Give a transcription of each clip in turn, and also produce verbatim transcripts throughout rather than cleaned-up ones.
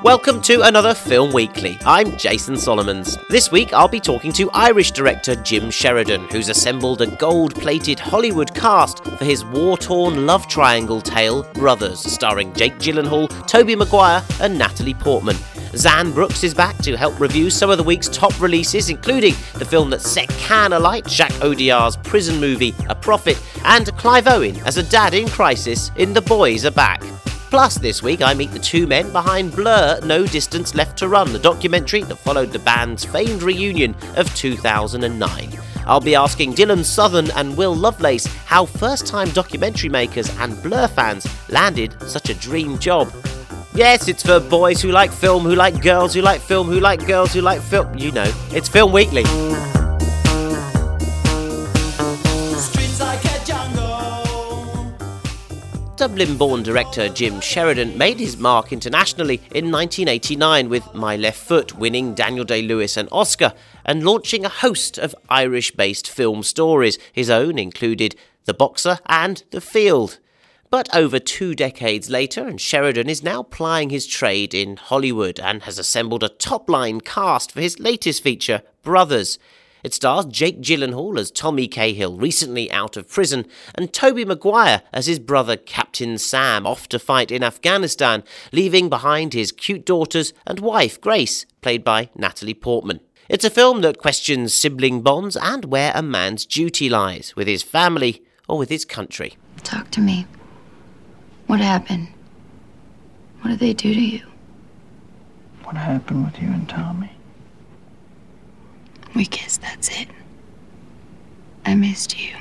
Welcome to another Film Weekly. I'm Jason Solomons. This week I'll be talking to Irish director Jim Sheridan, who's assembled a gold-plated Hollywood cast for his war-torn love triangle tale Brothers, starring Jake Gyllenhaal, Tobey Maguire and Natalie Portman. Zan Brooks is back to help review some of the week's top releases, including the film that set Cannes alight, Jacques Audiard's prison movie A Prophet, and Clive Owen as a dad in crisis in The Boys Are Back. Plus, this week I meet the two men behind Blur, No Distance Left to Run, the documentary that followed the band's famed reunion of two thousand nine. I'll be asking Dylan Southern and Will Lovelace how first-time documentary makers and Blur fans landed such a dream job. Yes, it's for boys who like film, who like girls who like film, who like girls who like film. You know, it's Film Weekly. Dublin-born director Jim Sheridan made his mark internationally in nineteen eighty-nine with My Left Foot, winning Daniel Day-Lewis an Oscar and launching a host of Irish-based film stories. His own included The Boxer and The Field. But over two decades later, and Sheridan is now plying his trade in Hollywood and has assembled a top-line cast for his latest feature, Brothers. It stars Jake Gyllenhaal as Tommy Cahill, recently out of prison, and Tobey Maguire as his brother Captain Sam, off to fight in Afghanistan, leaving behind his cute daughters and wife Grace, played by Natalie Portman. It's a film that questions sibling bonds and where a man's duty lies, with his family or with his country. Talk to me. What happened? What did they do to you? What happened with you and Tommy? We kissed, that's it. I missed you.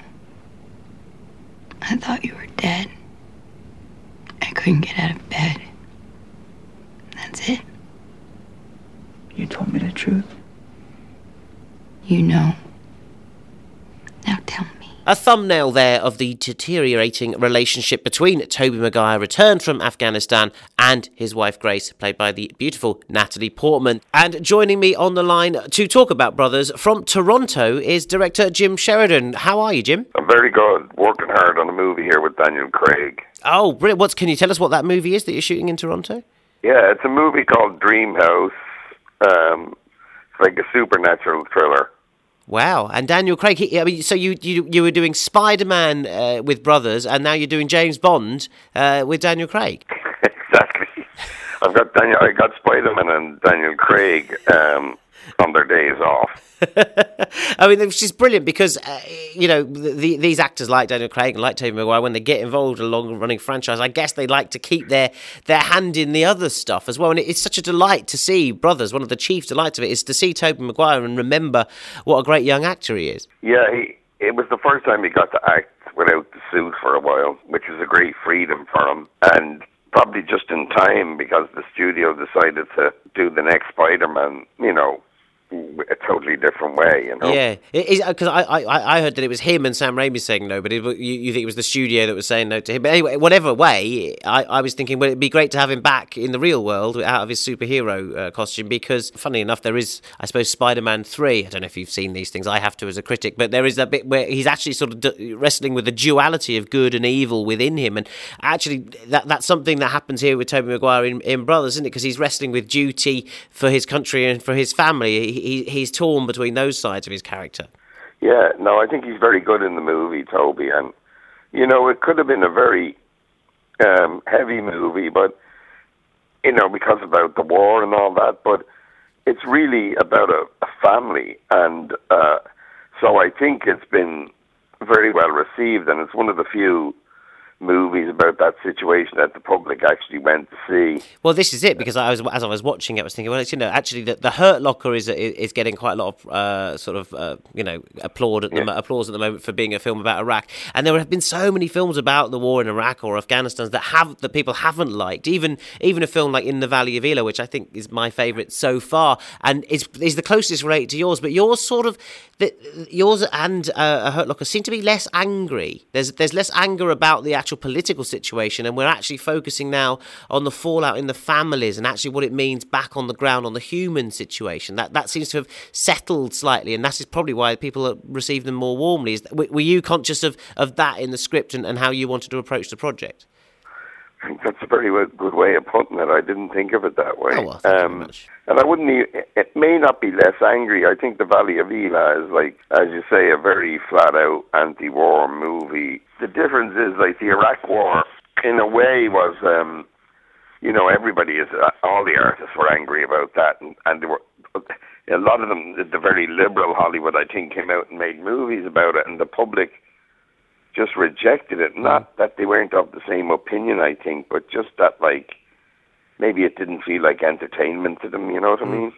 I thought you were dead. I couldn't get out of bed. That's it. You told me the truth. You know. Now tell me. A thumbnail there of the deteriorating relationship between Tobey Maguire, returned from Afghanistan, and his wife Grace, played by the beautiful Natalie Portman. And joining me on the line to talk about Brothers from Toronto is director Jim Sheridan. How are you, Jim? I'm very good. Working hard on a movie here with Daniel Craig. Oh, brilliant. What, can you tell us what that movie is that you're shooting in Toronto? Yeah, it's a movie called Dream House. Um, it's like a supernatural thriller. Wow, and Daniel Craig, he, I mean, so you, you you were doing Spider-Man uh, with Brothers, and now you're doing James Bond uh, with Daniel Craig. Exactly. I've got Daniel, I got Spider-Man and Daniel Craig um, on their days off. I mean, which is brilliant because, uh, you know, the, these actors like Daniel Craig and like Tobey Maguire, when they get involved in a long-running franchise, I guess they like to keep their, their hand in the other stuff as well. And it's such a delight to see Brothers. One of the chief delights of it is to see Tobey Maguire and remember what a great young actor he is. Yeah, he, it was the first time he got to act without the suit for a while, which was a great freedom for him. And probably just in time, because the studio decided to do the next Spider-Man, you know, a totally different way, you know. Yeah, because I, I I heard that it was him and Sam Raimi saying no, but it, you, you think it was the studio that was saying no to him. But anyway, whatever way, I, I was thinking, well, it'd be great to have him back in the real world out of his superhero uh, costume, because, funny enough, there is, I suppose, Spider-Man three. I don't know if you've seen these things. I have to as a critic, but there is a bit where he's actually sort of d- wrestling with the duality of good and evil within him, and actually that that's something that happens here with Tobey Maguire in, in Brothers, isn't it? Because he's wrestling with duty for his country and for his family. He, He, he's torn between those sides of his character. Yeah, no, I think he's very good in the movie, Toby. And, you know, it could have been a very um, heavy movie, but, you know, because about the war and all that. But it's really about a, a family. And uh, so I think it's been very well received. And it's one of the few movies about that situation that the public actually went to see. Well, this is it, because I was, as I was watching it, I was thinking, well, it's, you know, actually the, the Hurt Locker is is getting quite a lot of uh, sort of uh, you know applaud at the, yeah. applause at the moment for being a film about Iraq, and there have been so many films about the war in Iraq or Afghanistan that have that people haven't liked. Even even a film like In the Valley of Elah, which I think is my favourite so far, and is is the closest related to yours, but yours sort of the, yours and uh, A Hurt Locker seem to be less angry. There's there's less anger about the actual political situation, and we're actually focusing now on the fallout in the families and actually what it means back on the ground on the human situation. That that seems to have settled slightly, and that is probably why people receive them more warmly. Is, were you conscious of, of that in the script and, and how you wanted to approach the project? I think that's a very w- good way of putting it. I didn't think of it that way. Oh, well, thank you very um, much. And I wouldn't. E- it may not be less angry. I think The Valley of Elah is, like, as you say, a very flat-out anti-war movie. The difference is, like, the Iraq War, in a way, was, um, you know, everybody is, uh, all the artists were angry about that, and, and they were. A lot of them, the very liberal Hollywood, I think, came out and made movies about it, and the public just rejected it. Not that they weren't of the same opinion, I think, but just that, like, maybe it didn't feel like entertainment to them, you know what I mean?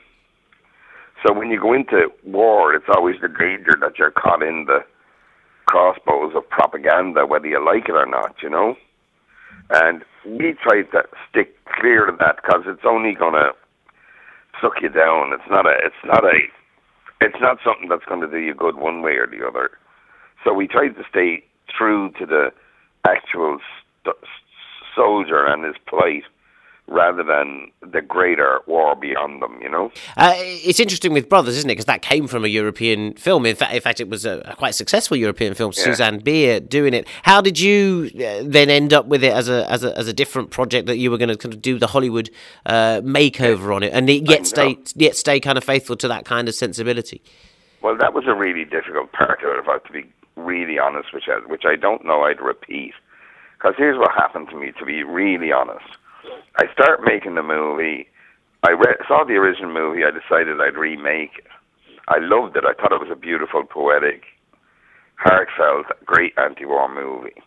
So when you go into war, it's always the danger that you're caught in the crossbows of propaganda, whether you like it or not, you know? And we try to stick clear to that because it's only going to suck you down. It's not a, it's not a, it's not something that's going to do you good one way or the other. So we tried to stay true to the actual st- soldier and his plight, rather than the greater war beyond them, you know? Uh, it's interesting with Brothers, isn't it? Because that came from a European film. In fact, in fact, it was a, a quite successful European film. Yeah. Suzanne Bier doing it. How did you uh, then end up with it as a as a as a different project that you were going to kind of do the Hollywood uh, makeover on it, and yet stay yet stay kind of faithful to that kind of sensibility? Well, that was a really difficult part of it, if I have to be really honest, which I, which I don't know I'd repeat. Because here's what happened to me, to be really honest. I started making the movie. I re- saw the original movie. I decided I'd remake it. I loved it. I thought it was a beautiful, poetic, heartfelt, great anti-war movie.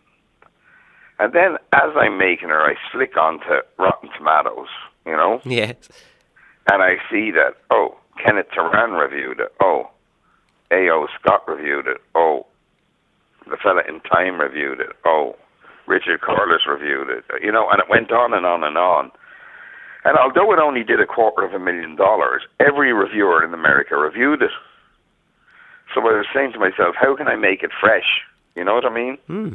And then, as I'm making her, I flick onto Rotten Tomatoes, you know? Yes. And I see that, oh, Kenneth Turan reviewed it. Oh, A O Scott reviewed it. Oh, the fella in Time reviewed it. Oh, Richard Corliss reviewed it, you know, and it went on and on and on. And although it only did a quarter of a million dollars, every reviewer in America reviewed it. So I was saying to myself, how can I make it fresh? You know what I mean? Mm.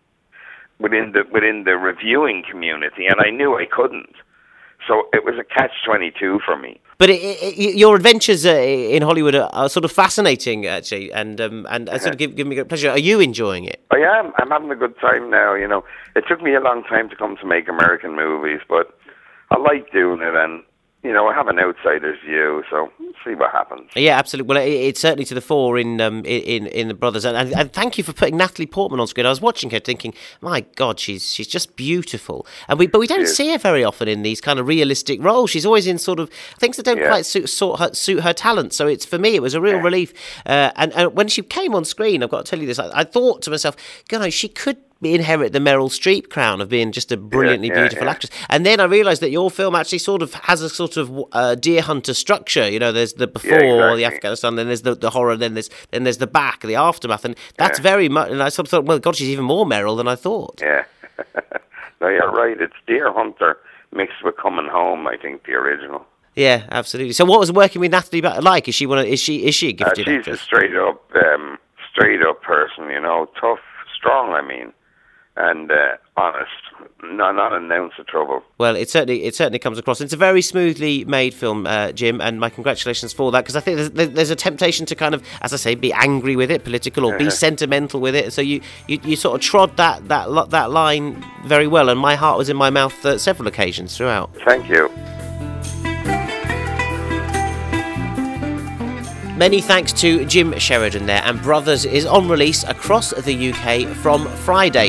Within the within the reviewing community, and I knew I couldn't. So it was a catch twenty-two for me. But it, it, your adventures uh, in Hollywood are, are sort of fascinating, actually, and um, and uh, sort of give, give me great pleasure. Are you enjoying it? I am. I'm having a good time now. You know, it took me a long time to come to make American movies, but I like doing it, and you know, I have an outsider's view, so we'll see what happens. Yeah, absolutely. Well, it, it's certainly to the fore in um, in in the Brothers, and, and, and thank you for putting Natalie Portman on screen. I was watching her, thinking, my God, she's she's just beautiful, and we but we don't yes. see her very often in these kind of realistic roles. She's always in sort of things that don't yeah. quite suit suit her, suit her talent. So it's for me, it was a real yeah. relief. Uh, and and when she came on screen, I've got to tell you this, I, I thought to myself, you know, she could inherit the Meryl Streep crown of being just a brilliantly yeah, yeah, beautiful yeah. actress. And then I realised that your film actually sort of has a sort of uh, Deer Hunter structure. You know, there's the before yeah, exactly. the Afghanistan, then there's the, the horror, then there's then there's the back, the aftermath, and that's yeah. very much. And I sort of thought, well, God, she's even more Meryl than I thought. Yeah, no, you're right. It's Deer Hunter mixed with Coming Home. I think the original. Yeah, absolutely. So, what was working with Natalie like? Is she one? Of, is she is she a gifted uh, she's actress? a straight up, um, straight up person. You know, tough, strong. I mean. And uh, honest, no, not an ounce of trouble. Well, it certainly it certainly comes across. It's a very smoothly made film, uh, Jim, and my congratulations for that. Because I think there's, there's a temptation to kind of, as I say, be angry with it, political, or be sentimental with it. So you, you, you sort of trod that that that line very well, and my heart was in my mouth at several occasions throughout. Thank you. Many thanks to Jim Sheridan there, and Brothers is on release across the U K from Friday.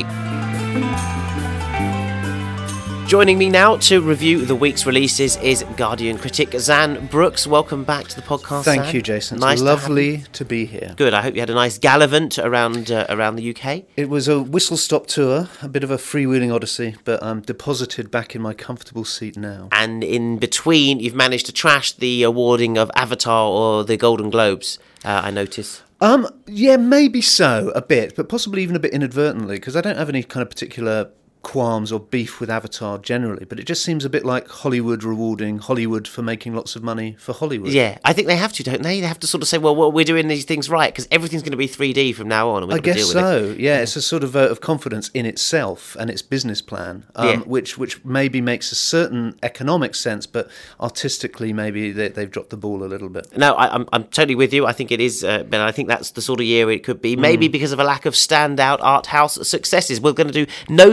Joining me now to review the week's releases is Guardian critic Zan Brooks. Welcome back to the podcast, Thank Zan. you, Jason. It's nice lovely to, to be here. Good. I hope you had a nice gallivant around uh, around the U K. It was a whistle-stop tour, a bit of a freewheeling odyssey, but I'm deposited back in my comfortable seat now. And in between, you've managed to trash the awarding of Avatar or the Golden Globes, uh, I notice. Um, yeah, maybe so, a bit, but possibly even a bit inadvertently, because I don't have any kind of particular qualms or beef with Avatar generally, but it just seems a bit like Hollywood rewarding Hollywood for making lots of money for Hollywood. Yeah, I think they have to, don't they? They have to sort of say, well, well we're doing these things right, because everything's going to be three D from now on, and we've I got to guess deal so, with it. yeah, it's a sort of vote of confidence in itself and its business plan, um, yeah. which which maybe makes a certain economic sense, but artistically maybe they, they've dropped the ball a little bit. No, I, I'm I'm totally with you. I think it is, uh, but I think that's the sort of year it could be. Maybe mm. because of a lack of standout art house successes. We're going to do no three D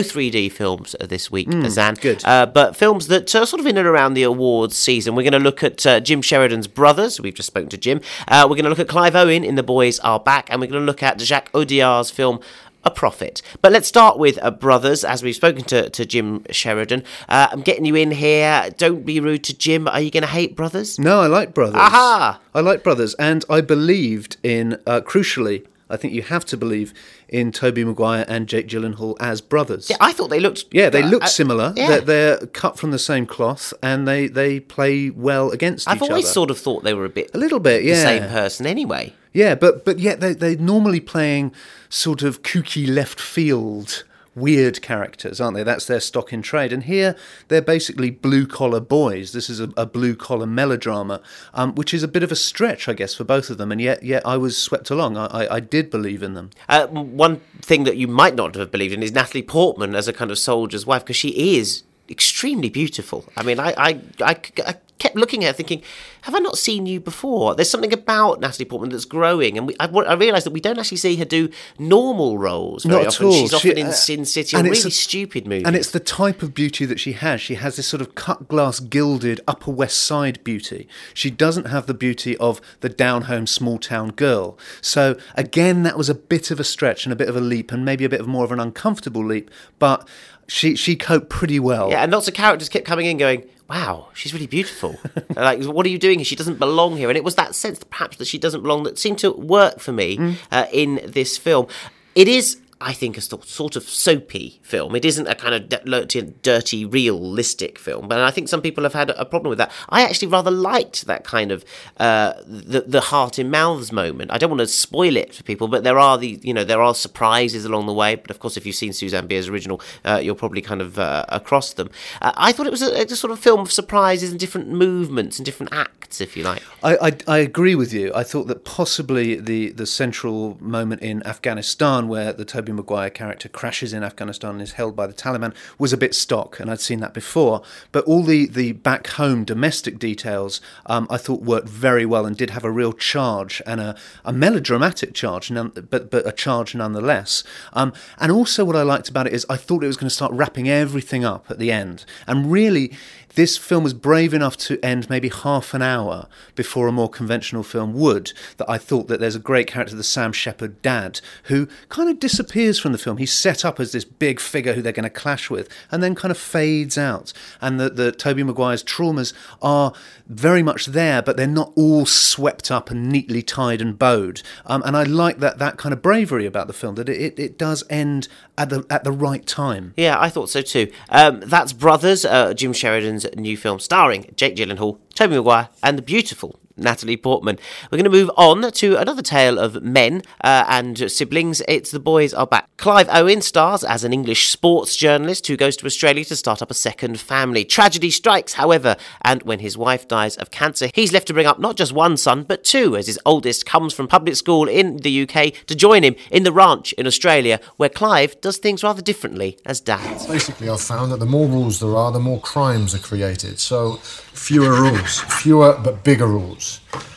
three films this week, Mm, Zan. good. Uh, but films that are sort of in and around the awards season. We're going to look at uh, Jim Sheridan's Brothers. We've just spoken to Jim. Uh, we're going to look at Clive Owen in The Boys Are Back. And we're going to look at Jacques Audiard's film A Prophet. But let's start with uh, Brothers, as we've spoken to, to Jim Sheridan. Uh, I'm getting you in here. Don't be rude to Jim. Are you going to hate Brothers? No, I like Brothers. Aha! I like Brothers, and I believed in, uh, crucially, I think you have to believe in Tobey Maguire and Jake Gyllenhaal as brothers. Yeah, I thought they looked... Yeah, they uh, look uh, similar. yeah. They're, they're cut from the same cloth, and they, they play well against I've each other. always sort of thought they were a bit... A little bit, yeah. The same person anyway. Yeah, but but yet they, they're normally playing sort of kooky left field, weird characters, aren't they? That's their stock in trade. And here they're basically blue-collar boys. This is a, a blue-collar melodrama, um, which is a bit of a stretch, I guess, for both of them. And yet yet I was swept along. I, I, I did believe in them. Uh, one thing that you might not have believed in is Natalie Portman as a kind of soldier's wife, because she is extremely beautiful. I mean, I, I, I, I kept looking at her thinking, have I not seen you before? There's something about Natalie Portman that's growing, and we, I, I realised that we don't actually see her do normal roles very Not at often. all. She's She- often in uh, Sin City or and really it's a- stupid movies. And it's the type of beauty that she has. She has this sort of cut glass gilded Upper West Side beauty. She doesn't have the beauty of the down home small town girl. So again, that was a bit of a stretch and a bit of a leap, and maybe a bit of more of an uncomfortable leap, but she she coped pretty well. Yeah, and lots of characters kept coming in going, wow, she's really beautiful. Like, what are you doing here? She doesn't belong here. And it was that sense, perhaps, that she doesn't belong that seemed to work for me Mm. uh, in this film. It is, I think, a st- sort of soapy film. It isn't a kind of dirty, dirty, realistic film. But I think some people have had a problem with that. I actually rather liked that kind of uh, the the heart in mouths moment. I don't want to spoil it for people, but there are the you know there are surprises along the way. But of course, if you've seen Suzanne Bier's original, uh, you're probably kind of uh, across them. Uh, I thought it was a, a sort of film of surprises and different movements and different acts, if you like. I, I, I agree with you. I thought that possibly the, the central moment in Afghanistan, where the Tobey Maguire character crashes in Afghanistan and is held by the Taliban, was a bit stock, and I'd seen that before. But all the, the back home domestic details, um, I thought worked very well and did have a real charge, and a, a melodramatic charge, none, but but a charge nonetheless. Um, and also what I liked about it is I thought it was going to start wrapping everything up at the end, and really, this film was brave enough to end maybe half an hour before a more conventional film would. That I thought that there's a great character, the Sam Shepard dad, who kind of disappears from the film. He's set up as this big figure who they're going to clash with, and then kind of fades out. And the, the Tobey Maguire's traumas are very much there, but they're not all swept up and neatly tied and bowed. Um, and I like that that kind of bravery about the film, that it, it does end at the at the right time. Yeah, I thought so too. Um, that's Brothers, uh, Jim Sheridan's new film starring Jake Gyllenhaal, Tobey Maguire, and the beautiful Natalie Portman. We're going to move on to another tale of men uh, and siblings. It's The Boys Are Back. Clive Owen stars as an English sports journalist who goes to Australia to start up a second family. Tragedy strikes, however, and when his wife dies of cancer, he's left to bring up not just one son, but two, as his oldest comes from public school in the U K to join him in the ranch in Australia, where Clive does things rather differently as dad. Basically, I've found that the more rules there are, the more crimes are created. So, fewer rules. Fewer but bigger rules.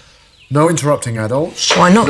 No interrupting adults. Why not? No.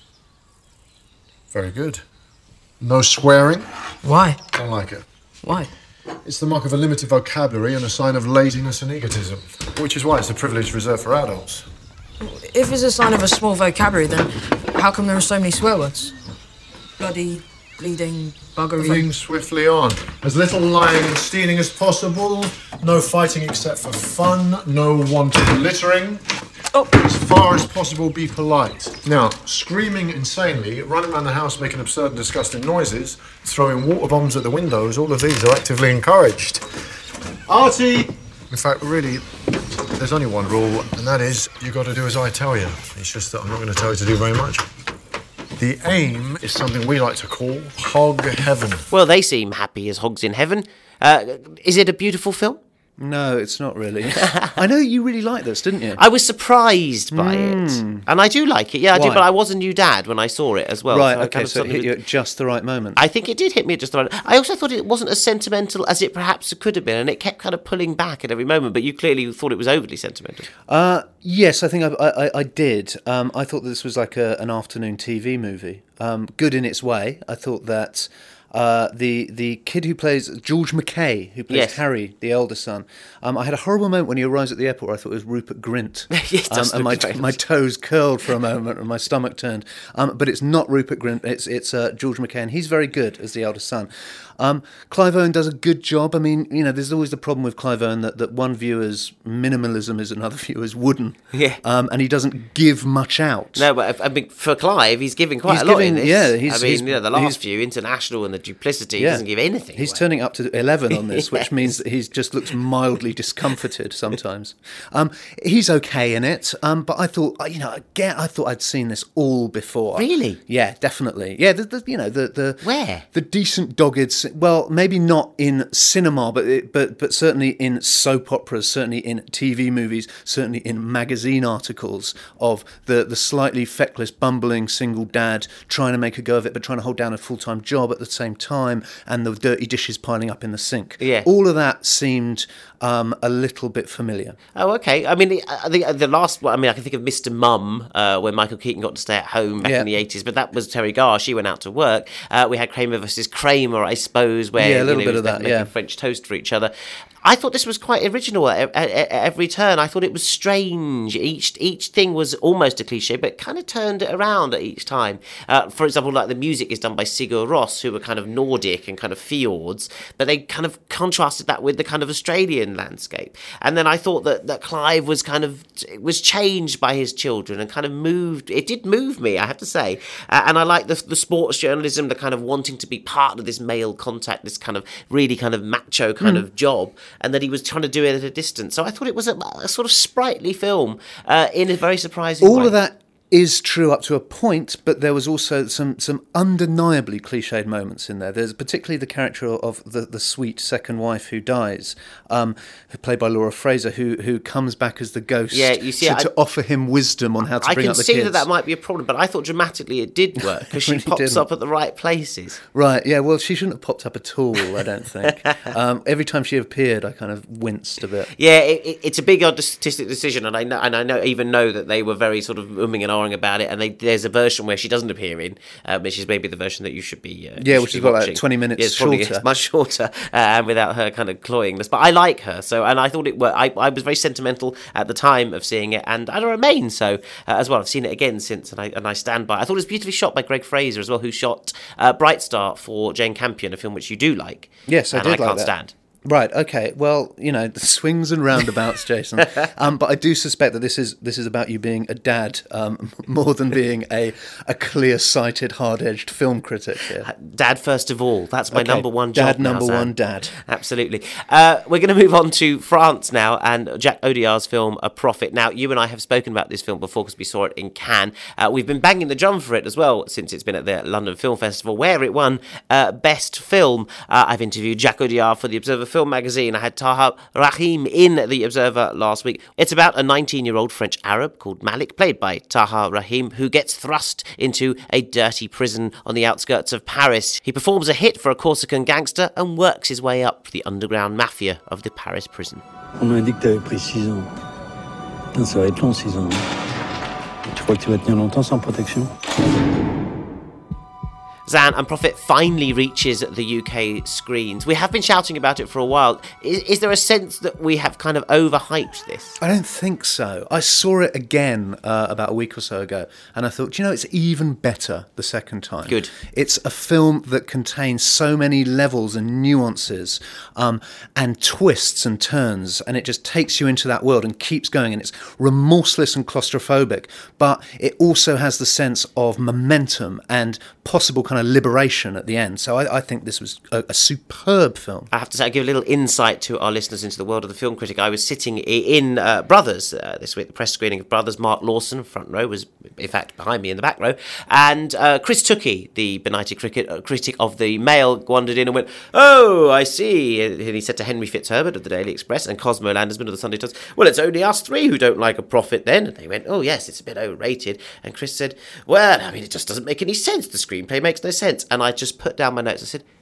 Very good. No swearing. Why? Don't like it. Why? It's the mark of a limited vocabulary and a sign of laziness and egotism, which is why it's a privilege reserved for adults. If it's a sign of a small vocabulary, then how come there are so many swear words? Bloody, bleeding, buggery. Moving swiftly on. As little lying and stealing as possible. No fighting except for fun. No wanton littering. Oh. As far as possible, be polite. Now, screaming insanely, running around the house making absurd and disgusting noises, throwing water bombs at the windows, all of these are actively encouraged. Artie! In fact, really, there's only one rule, and that is, you got to do as I tell you. It's just that I'm not going to tell you to do very much. The aim is something we like to call hog heaven. Well, they seem happy as hogs in heaven. Uh, is it a beautiful film? No, it's not really. I know you really liked this, didn't you? I was surprised by it, and I do like it. Yeah, I do. Why? But I was a new dad when I saw it as well. Right, so I okay, kind of so it suddenly hit you was- at just the right moment. I think it did hit me at just the right. I also thought it wasn't as sentimental as it perhaps could have been, and it kept kind of pulling back at every moment. But you clearly thought it was overly sentimental. Uh, yes, I think I, I, I did. Um, I thought this was like a, an afternoon T V movie. Um, good in its way. I thought that uh, the the kid who plays George McKay, who plays Yes. Harry, the elder son. Um, I had a horrible moment when he arrives at the airport where I thought it was Rupert Grint. Yes, um, does and my look very my much. toes curled for a moment and my stomach turned. Um, but it's not Rupert Grint. It's it's uh, George McKay, and he's very good as the elder son. Um, Clive Owen does a good job. I mean, you know, there's always the problem with Clive Owen that, that one viewer's minimalism is another viewer's wooden. Yeah. Um, and he doesn't give much out. No, but I mean, for Clive, he's giving quite He's a lot giving- in this. yeah, he's- I mean, he's- you know, the he's- last few, International and the Duplicity, he doesn't give anything He's away. turning up to eleven on this, which Yes. means that he just looks mildly discomforted sometimes. Um, he's okay in it, um, but I thought, uh, you know, again, I thought I'd seen this all before. Really? Yeah, definitely. Yeah, the, the you know the the Where? the decent dogged. c- Well, maybe not in cinema, but it, but but certainly in soap operas, certainly in T V movies, certainly in magazine articles of the the slightly feckless, bumbling single dad trying to make a go of it, but trying to hold down a full time job at the same time, and the dirty dishes piling up in the sink. Yeah. All of that seemed um, a little bit familiar. Oh, okay. I mean, the, uh, the, uh, the last one, I mean, I can think of Mister Mum, uh, when Michael Keaton got to stay at home back Yeah. in the eighties, but that was Terry Garr. She went out to work. Uh, we had Kramer versus Kramer, I suppose, where Yeah, a little you know, bit it was of that, making yeah. French toast for each other. I thought this was quite original at, at, at every turn. I thought it was strange. Each each thing was almost a cliche, but kind of turned it around at each time. Uh, for example, like the music is done by Sigur Rós, who were kind of Nordic and kind of fjords, but they kind of contrasted that with the kind of Australian landscape. And then I thought that, that Clive was kind of was changed by his children and kind of moved. It did move me, I have to say. Uh, and I like the, the sports journalism, the kind of wanting to be part of this male contact, this kind of really kind of macho kind of job, and that he was trying to do it at a distance. So I thought it was a, a sort of sprightly film uh, in a very surprising All way. of that is true up to a point, but there was also some some undeniably cliched moments in there. There's particularly the character of the, the sweet second wife who dies, um, played by Laura Fraser, who who comes back as the ghost Yeah, you see, to, I- to offer him wisdom on how to I bring can up the see kids. that that might be a problem, but I thought dramatically it did work because she Really pops didn't. up at the right places. Right, yeah, well, she shouldn't have popped up at all, I don't think. um, every time she appeared, I kind of winced a bit. Yeah, it, it, it's a big artistic decision, and I know, and I know, even know that they were very sort of umming and ahhing about it. And they, there's a version where she doesn't appear in, uh, which is maybe the version that you should be. Uh, Yeah, you which should is be what, like watching. twenty minutes yeah, it's probably, shorter. It's much shorter, uh, and without her kind of cloyingness. But I like her, so and I thought it worked. I, I was very sentimental at the time of seeing it, and I remain so uh, as well. I've seen it again since, and I and I stand by. I thought it was beautifully shot by Greg Fraser as well, who shot uh, Bright Star for Jane Campion, a film which you do like. Yes, I and did I like can't that. stand. Right. Okay. Well, you know, the swings and roundabouts, Jason. Um, but I do suspect that this is this is about you being a dad um, more than being a a clear-sighted, hard-edged film critic here. Dad first of all. That's my Okay, number one dad job now, number Sam. one, dad. Absolutely. Uh, we're going to move on to France now and Jacques Audiard's film A Prophet. Now, you and I have spoken about this film before because we saw it in Cannes. Uh, we've been banging the drum for it as well since it's been at the London Film Festival, where it won uh, Best Film. Uh, I've interviewed Jacques Audiard for the Observer Film magazine. I had Taha Rahim in the Observer last week. It's about a nineteen-year-old French Arab called Malik, played by Taha Rahim, who gets thrust into a dirty prison on the outskirts of Paris. He performs a hit for a Corsican gangster and works his way up the underground mafia of the Paris prison. On m'a dit que t'avais pris six ans. Putain, ça va être long, six ans. hein. Tu crois que tu vas tenir longtemps sans protection? Zan and Prophet finally reaches the U K screens. We have been shouting about it for a while. Is, is there a sense that we have kind of overhyped this? I don't think so. I saw it again uh, about a week or so ago, and I thought, do you know, it's even better the second time. Good. It's a film that contains so many levels and nuances um, and twists and turns, and it just takes you into that world and keeps going, and it's remorseless and claustrophobic, but it also has the sense of momentum and possible kind of liberation at the end. So I, I think this was a, a superb film. I have to say, I give a little insight to our listeners into the world of the film critic. I was sitting i- in uh, Brothers uh, this week, the press screening of Brothers. Mark Lawson, front row, was in fact behind me in the back row. And uh, Chris Tukey, the benighted cricket, uh, critic of the Mail, wandered in and went, "Oh, I see." And he said to Henry Fitzherbert of the Daily Express and Cosmo Landersman of the Sunday Times, "Well, it's only us three who don't like A Prophet then." And they went, "Oh, yes, it's a bit overrated." And Chris said, "Well, I mean, it just doesn't make any sense. The screenplay makes no sense." And I just put down my notes. I said,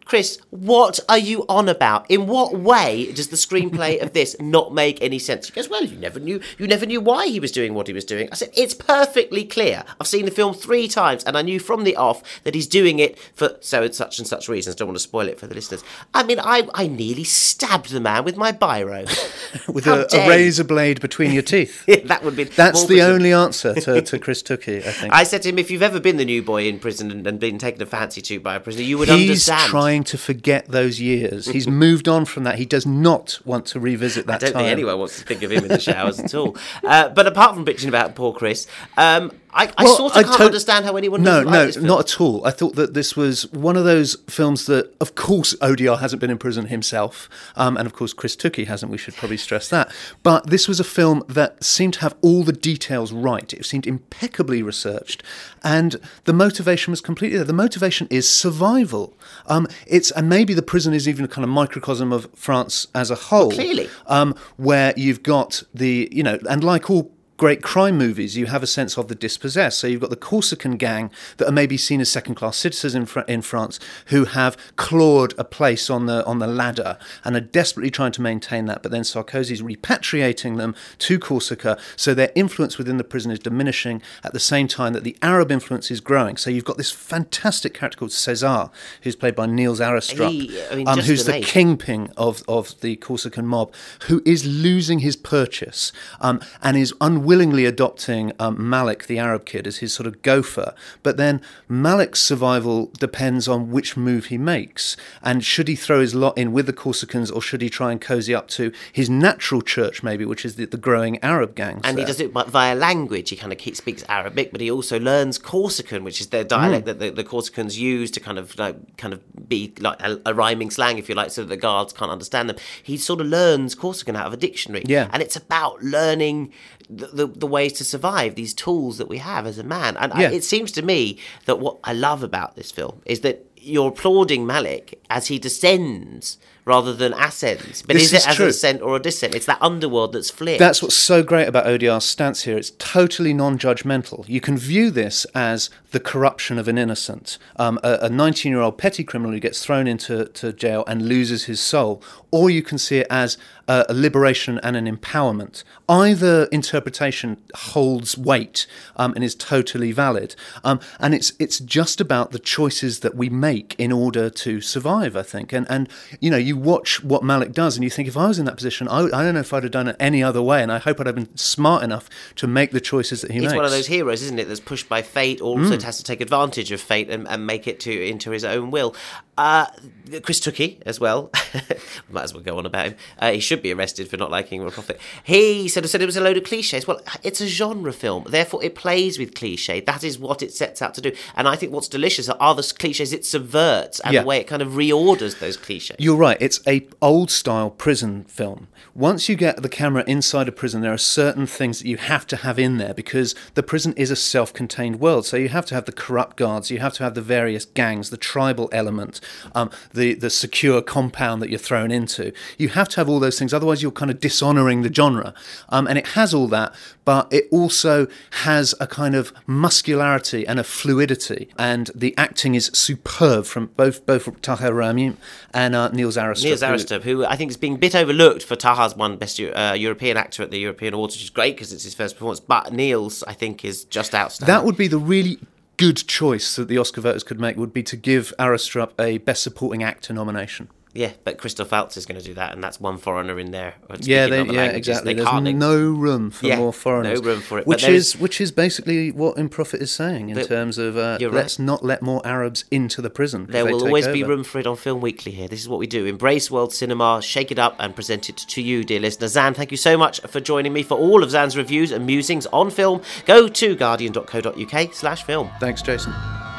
Chris, what are you on about? In what way does the screenplay of this not make any sense? He goes, well, you never knew you never knew why he was doing what he was doing. I said, it's perfectly clear. I've seen the film three times and I knew from the off that he's doing it for so and such and such reasons. Don't want to spoil it for the listeners. I mean, I, I nearly stabbed the man with my biro. With a, a razor blade between your teeth. Yeah, that would be... That's the only answer to, to Chris Tukey, I think. I said to him, if you've ever been the new boy in prison and, and been taken a fancy to by a prisoner, you would He's understand. He's trying to forget those years. He's moved on from that. He does not want to revisit that I don't time. think anyone wants to think of him in the showers at all. Uh, but apart from bitching about poor Chris, um, I, I well, sort of I can't to- understand how anyone no, doesn't like no, this film. not at all. I thought that this was one of those films that, of course, O D R hasn't been in prison himself, um, and of course, Chris Tukey hasn't. We should probably stress that. But this was a film that seemed to have all the details right. It seemed impeccably researched, and the motivation was completely there. The motivation is survival. Um, it's and maybe the prison is even a kind of microcosm of France as a whole. Well, clearly, um, where you've got the you know, and like all great crime movies, you have a sense of the dispossessed. So you've got the Corsican gang that are maybe seen as second-class citizens in, Fr- in France who have clawed a place on the on the ladder and are desperately trying to maintain that. But then Sarkozy's repatriating them to Corsica, so their influence within the prison is diminishing at the same time that the Arab influence is growing. So you've got this fantastic character called César, who's played by Niels Arestrup, he, I mean, um, just who's the the name. kingpin of, of the Corsican mob, who is losing his purchase um, and is unwilling willingly adopting um, Malik, the Arab kid, as his sort of gopher. But then Malik's survival depends on which move he makes. And should he throw his lot in with the Corsicans, or should he try and cozy up to his natural church, maybe, which is the, the growing Arab gangs? And there. he does it via language. He kind of keeps, speaks Arabic, but he also learns Corsican, which is their dialect mm. that the, the Corsicans use to kind of like, kind of be like a, a rhyming slang, if you like, so that the guards can't understand them. He sort of learns Corsican out of a dictionary. Yeah. And it's about learning the, the, the ways to survive, these tools that we have as a man. And yeah. I, it seems to me that what I love about this film is that you're applauding Malik as he descends rather than ascends. But this is it is as true. an ascent or a descent? It's that underworld that's flipped. That's what's so great about O D R's stance here. It's totally non-judgmental. You can view this as the corruption of an innocent. Um, a nineteen-year-old petty criminal who gets thrown into to jail and loses his soul. Or you can see it as a, a liberation and an empowerment. Either interpretation holds weight um, and is totally valid. Um, and it's it's just about the choices that we make in order to survive, I think. And, and you know, you watch what Malik does and you think, if I was in that position, I, I don't know if I'd have done it any other way. And I hope I'd have been smart enough to make the choices that he He's makes. He's one of those heroes, isn't it, that's pushed by fate, or also mm. has to take advantage of fate and, and make it to into his own will. Uh, Chris Tukey as well. Might as well go on about him. Uh, he should be arrested for not liking Rob Prophet. He sort of said it was a load of cliches. Well, it's a genre film, therefore it plays with cliche. That is what it sets out to do. And I think what's delicious are the cliches it subverts and yeah. the way it kind of reorders those cliches. You're right. It's a old-style prison film. Once you get the camera inside a prison, there are certain things that you have to have in there because the prison is a self-contained world. So you have to have the corrupt guards, you have to have the various gangs, the tribal element, um, the, the secure compound that you're thrown into. You have to have all those things, otherwise you're kind of dishonouring the genre. Um, and it has all that, but it also has a kind of muscularity and a fluidity. And the acting is superb from both both Tahar Rahim and uh, Niels Arestrup. Niels Arestrup, who I think is being a bit overlooked for Taha's won Best uh, European Actor at the European Awards, which is great because it's his first performance. But Niels, I think, is just outstanding. That would be the really good choice that the Oscar voters could make, would be to give Arestrup a Best Supporting Actor nomination. Yeah, but Christoph Waltz is going to do that, and that's one foreigner in there. Yeah, they, yeah, exactly. They There's no room for yeah, more foreigners. No room for it. Which is which is basically what In Profit is saying in but terms of uh, let's right. not let more Arabs into the prison. There will always over. be room for it on Film Weekly here. This is what we do. Embrace world cinema, shake it up, and present it to you, dear listener. Zan, thank you so much for joining me. For all of Zan's reviews and musings on film, go to guardian dot co dot uk slash film. Thanks, Jason.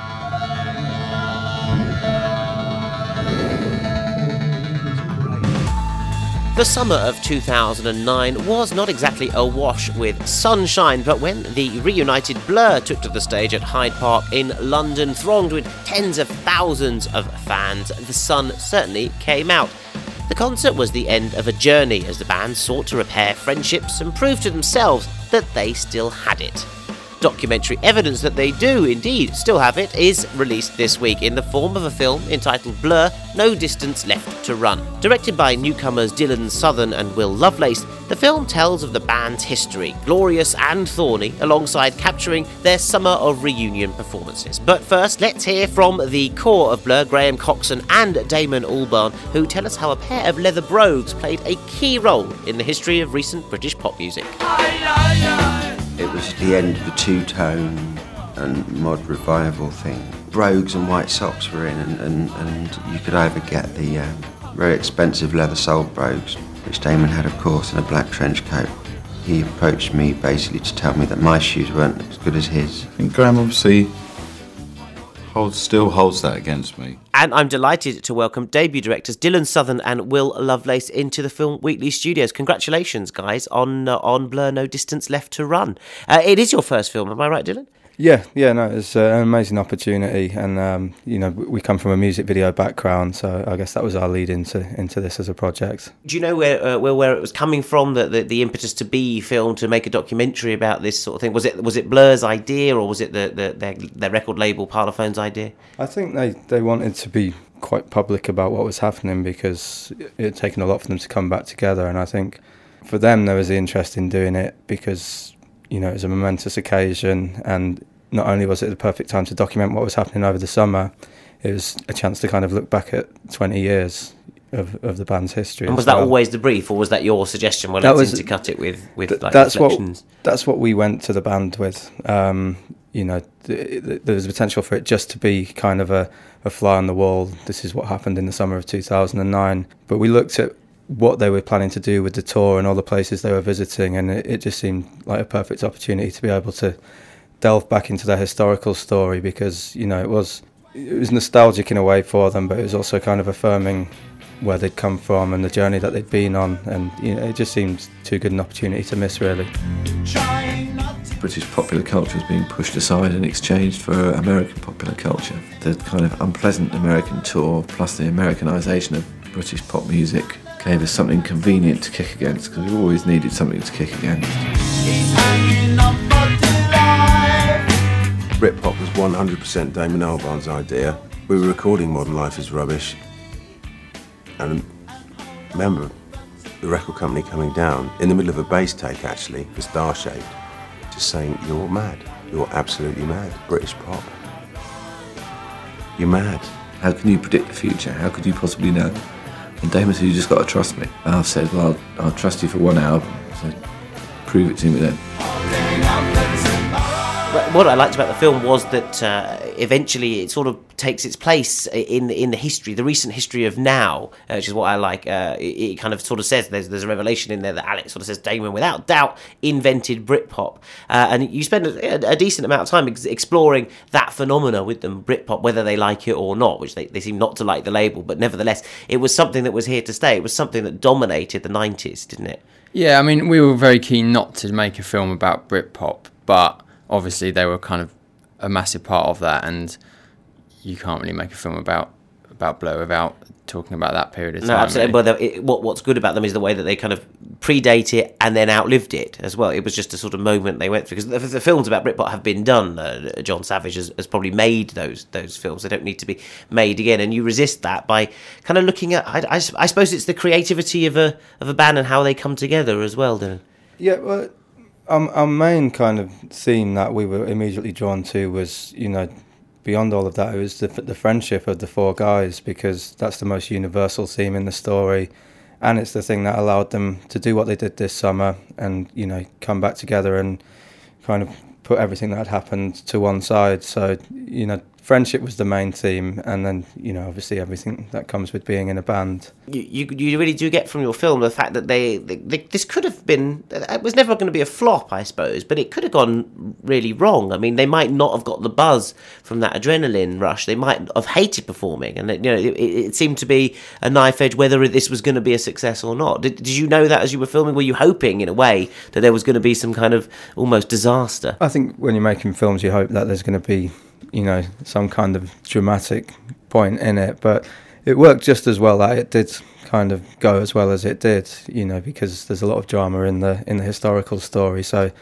The summer of two thousand nine was not exactly awash with sunshine, but when the reunited Blur took to the stage at Hyde Park in London, thronged with tens of thousands of fans, the sun certainly came out. The concert was the end of a journey as the band sought to repair friendships and prove to themselves that they still had it. Documentary evidence that they do indeed still have it is released this week in the form of a film entitled Blur, No Distance Left to Run. Directed by newcomers Dylan Southern and Will Lovelace, the film tells of the band's history, glorious and thorny, alongside capturing their summer of reunion performances. But first, let's hear from the core of Blur, Graham Coxon and Damon Albarn, who tell us how a pair of leather brogues played a key role in the history of recent British pop music. It was the end of the two-tone and mod revival thing. Brogues and white socks were in, and, and, and you could either get the um, very expensive leather-soled brogues, which Damon had, of course, and a black trench coat. He approached me basically to tell me that my shoes weren't as good as his. I think Graham obviously holds, still holds that against me. And I'm delighted to welcome debut directors Dylan Southern and Will Lovelace into the Film Weekly studios. Congratulations, guys, on uh, on Blur, No Distance Left to Run. Uh, it is your first film, am I right, Dylan? Yeah, yeah, no, it's uh, an amazing opportunity, and um, you know, we come from a music video background, so I guess that was our lead into into this as a project. Do you know where uh, where, where it was coming from, the, the the impetus to be filmed, to make a documentary about this sort of thing? Was it was it Blur's idea, or was it the, the their, their record label Parlophone's idea? I think they, they wanted to be quite public about what was happening because it had taken a lot for them to come back together, and I think for them there was the interest in doing it because, you know, it was a momentous occasion, and not only was it the perfect time to document what was happening over the summer, it was a chance to kind of look back at twenty years of, of the band's history. And was well. that always the brief, or was that your suggestion? Well, that let's was, intercut it with, with th- like, that's reflections. What, that's what we went to the band with. Um, you know, th- th- there was potential for it just to be kind of a, a fly on the wall. This is what happened in the summer of two thousand nine. But we looked at what they were planning to do with the tour and all the places they were visiting, and it, it just seemed like a perfect opportunity to be able to delve back into their historical story because, you know, it was it was nostalgic in a way for them, but it was also kind of affirming where they'd come from and the journey that they'd been on, and you know, it just seemed too good an opportunity to miss, really. British popular culture is being pushed aside and exchanged for American popular culture. The kind of unpleasant American tour plus the Americanisation of British pop music gave us something convenient to kick against, because we always needed something to kick against. Britpop was one hundred percent Damon Albarn's idea. We were recording Modern Life is Rubbish, and I remember the record company coming down in the middle of a bass take, actually, for Star Shaped, just saying, "You're mad. You're absolutely mad. British pop. You're mad." How can you predict the future? How could you possibly know? And Damon said, "You just got to trust me." And I said, "Well, I'll, I'll trust you for one hour." So prove it to me then. What I liked about the film was that uh, eventually it sort of takes its place in in the history, the recent history of now, uh, which is what I like. Uh, it, it kind of sort of says there's there's a revelation in there that Alex sort of says Damon, without doubt, invented Britpop, uh, and you spend a, a decent amount of time ex- exploring that phenomena with them, Britpop, whether they like it or not, which they, they seem not to like the label, but nevertheless, it was something that was here to stay. It was something that dominated the nineties, didn't it? Yeah, I mean, we were very keen not to make a film about Britpop, but obviously they were kind of a massive part of that, and you can't really make a film about about Blur without talking about that period of time. No, absolutely. Really. But the, it, what what's good about them is the way that they kind of predate it and then outlived it as well. It was just a sort of moment they went through, because the, the films about Britpop have been done. Uh, John Savage has, has probably made those those films. They don't need to be made again, and you resist that by kind of looking at. I, I, I suppose it's the creativity of a of a band and how they come together as well, Dylan. Yeah, well. Um, our main kind of theme that we were immediately drawn to was, you know, beyond all of that, it was the, the friendship of the four guys, because that's the most universal theme in the story, and it's the thing that allowed them to do what they did this summer and, you know, come back together and kind of put everything that had happened to one side. So, you know, friendship was the main theme, and then, you know, obviously everything that comes with being in a band. You you, you really do get from your film the fact that they, they, they this could have been, it was never going to be a flop, I suppose, but it could have gone really wrong. I mean, they might not have got the buzz from that adrenaline rush. They might have hated performing, and you know, it, it seemed to be a knife edge whether this was going to be a success or not. Did, did you know that as you were filming? Were you hoping, in a way, that there was going to be some kind of almost disaster? I think when you're making films, you hope that there's going to be, you know, some kind of dramatic point in it, but it worked just as well that it did kind of go as well as it did, you know, because there's a lot of drama in the in the historical story. So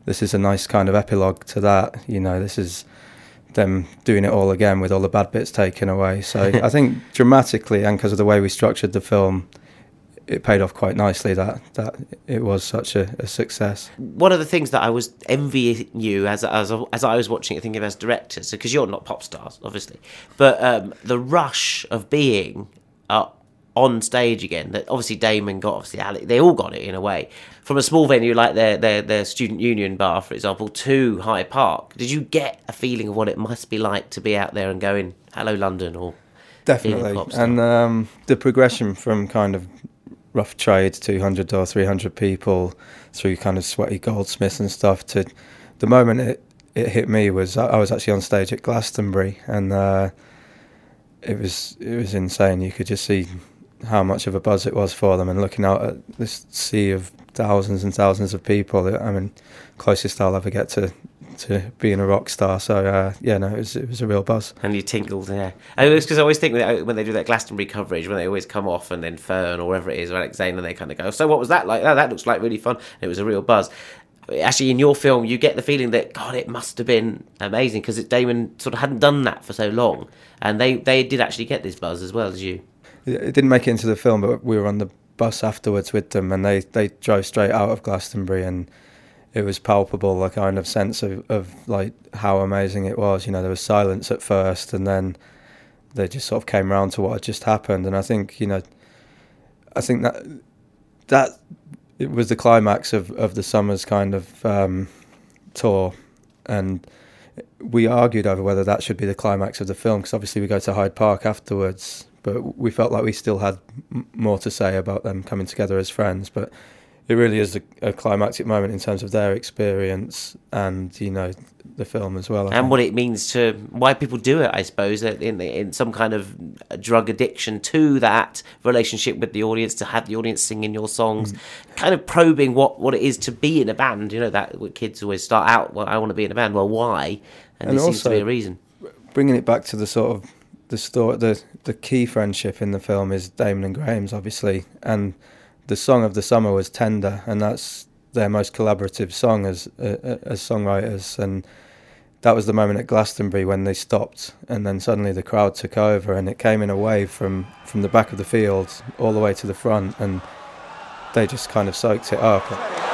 this is a nice kind of epilogue to that. You know, this is them doing it all again with all the bad bits taken away. So I think dramatically, and because of the way we structured the film, it paid off quite nicely that that it was such a, a success. One of the things that I was envying you as as as I was watching it, thinking as directors, because you're not pop stars, obviously, but um, the rush of being uh, on stage again. That obviously Damon got, obviously Alec, they all got it in a way. From a small venue like their their their student union bar, for example, to Hyde Park. Did you get a feeling of what it must be like to be out there and going, "Hello, London"? Or definitely, and um, the progression from kind of rough trade, two hundred or three hundred people, through kind of sweaty goldsmiths and stuff, to the moment it, it hit me was I was actually on stage at Glastonbury, and uh, it was it was insane. You could just see how much of a buzz it was for them, and looking out at this sea of thousands and thousands of people. I mean, closest I'll ever get to to being a rock star. So uh, yeah, no, it was it was a real buzz. And you tinkled, yeah. And it was because I always think that when they do that Glastonbury coverage, when they always come off, and then Fern or wherever it is, or Alex Zane, and they kind of go, "So what was that like?" Oh, that looks like really fun. And it was a real buzz. Actually, in your film, you get the feeling that God, it must have been amazing because Damon sort of hadn't done that for so long, and they they did actually get this buzz as well as you. It didn't make it into the film, but we were on the bus afterwards with them, and they, they drove straight out of Glastonbury, and it was palpable, a kind of sense of, of like how amazing it was. You know, there was silence at first, and then they just sort of came round to what had just happened. And I think, you know, I think that that it was the climax of, of the summer's kind of um, tour, and we argued over whether that should be the climax of the film, because obviously we go to Hyde Park afterwards, but we felt like we still had m- more to say about them coming together as friends. But it really is a, a climactic moment in terms of their experience and, you know, the film as well. I and think. What it means to why people do it, I suppose, in in some kind of drug addiction to that relationship with the audience, to have the audience singing your songs, mm. kind of probing what, what it is to be in a band. You know, that kids always start out, well, I want to be in a band. Well, why? And, and there seems to be a reason. Bringing it back to the sort of the story, the the key friendship in the film is Damon and Graham's, obviously, and the song of the summer was Tender, and that's their most collaborative song as uh, as songwriters. And that was the moment at Glastonbury when they stopped, and then suddenly the crowd took over, and it came in a wave from from the back of the field all the way to the front, and they just kind of soaked it up.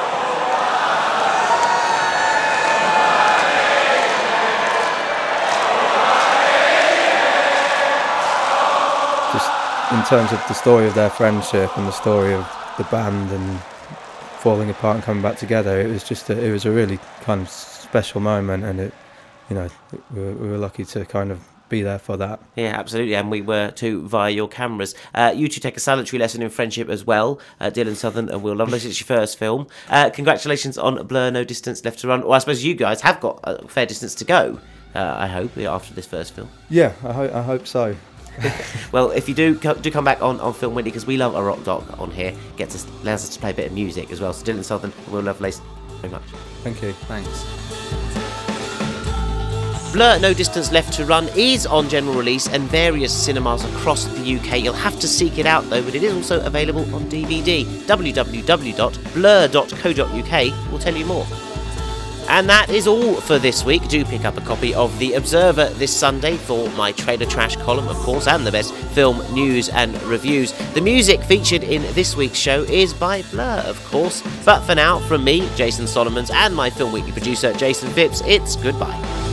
Just in terms of the story of their friendship and the story of the band and falling apart and coming back together, it was just a, it was a really kind of special moment, and it, you know, we were, we were lucky to kind of be there for that. Yeah, absolutely, and we were too via your cameras. Uh, you two take a salutary lesson in friendship as well, uh, Dylan Southern and Will Lovelace. It's your first film. Uh, congratulations on Blur, No Distance Left to Run. Well, I suppose you guys have got a fair distance to go, uh, I hope, after this first film. Yeah, I, ho- I hope so. Well, if you do do come back on, on Film Weekly, because we love a rock doc on here, gets us, allows us to play a bit of music as well. So Dylan Southern and Will Lovelace, very much. Thank you. Thanks. Blur, No Distance Left to Run is on general release and various cinemas across the U K. You'll have to seek it out though, but it is also available on D V D. w w w dot blur dot co dot u k will tell you more. And that is all for this week. Do pick up a copy of The Observer this Sunday for my Trailer Trash column, of course, and the best film news and reviews. The music featured in this week's show is by Blur, of course. But for now, from me, Jason Solomons, and my Film Weekly producer, Jason Phipps, it's goodbye.